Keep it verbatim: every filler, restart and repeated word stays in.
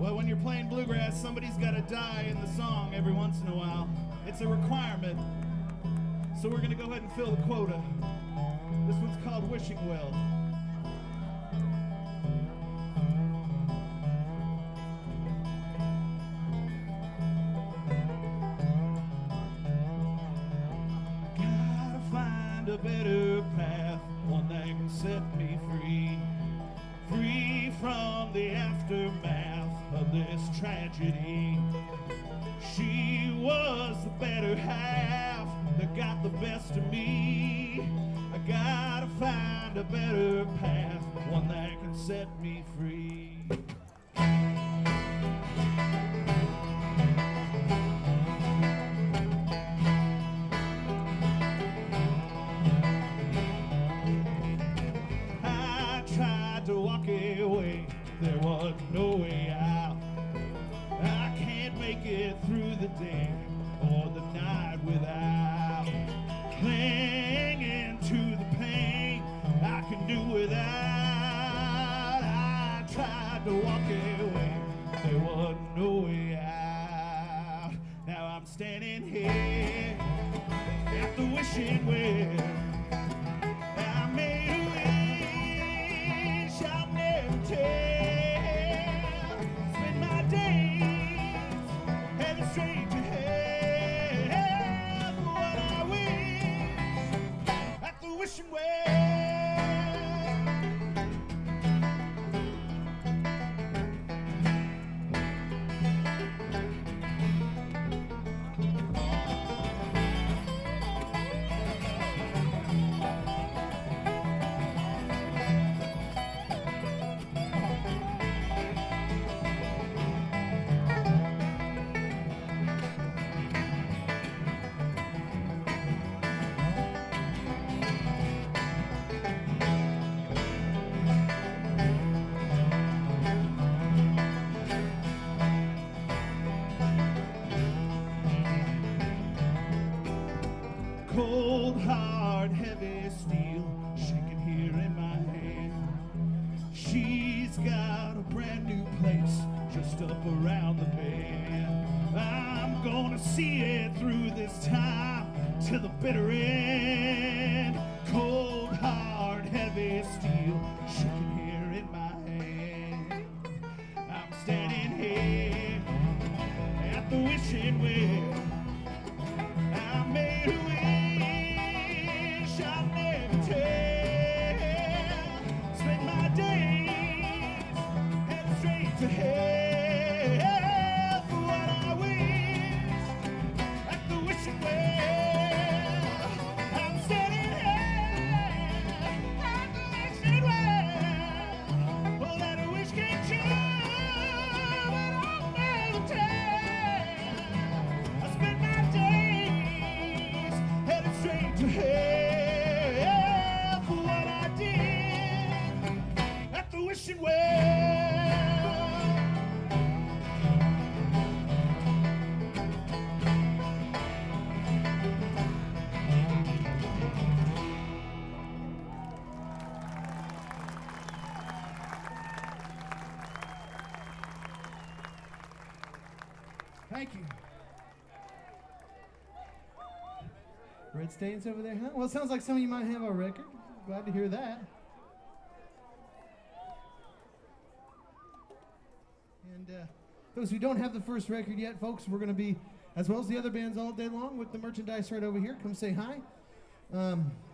Well, when you're playing bluegrass, somebody's got to die in the song every once in a while. It's a requirement. So we're going to go ahead and fill the quota. This one's called Wishing Well. Gotta find a better path, one that can set me free. Free from the aftermath of this tragedy. She was the better half that got the best of me. I gotta find a better path, one that can set me free. I tried to walk away, there was no way out. I can't make it through the day or the night without clinging to the pain I can do without. I tried to walk away, there was no way out. Now I'm standing here at the wishing well. I made a wish I'll never tell. Spend my days headed straight to hell. What I wish at the wishing well. Cold, hard, heavy steel shaking here in my hand. She's got a brand new place just up around the bend. I'm gonna see it through this time to the bitter end. Cold, hard, heavy steel shaking here in my hand. I'm standing here at the wishing well. I made a wish I'll never tell. Spend my days headed straight to hell. For what I wish at the wishing well. I'm standing here at the wishing well. Well, that a wish can true, but I'll never tell. I spend my days headed straight to hell for what I did at the wishing well. Thank you. Red Stains over there, huh? Well, it sounds like some of you might have a record. Glad to hear that. And uh, those who don't have the first record yet, folks, we're going to be, as well as the other bands, all day long with the merchandise right over here. Come say hi. Um,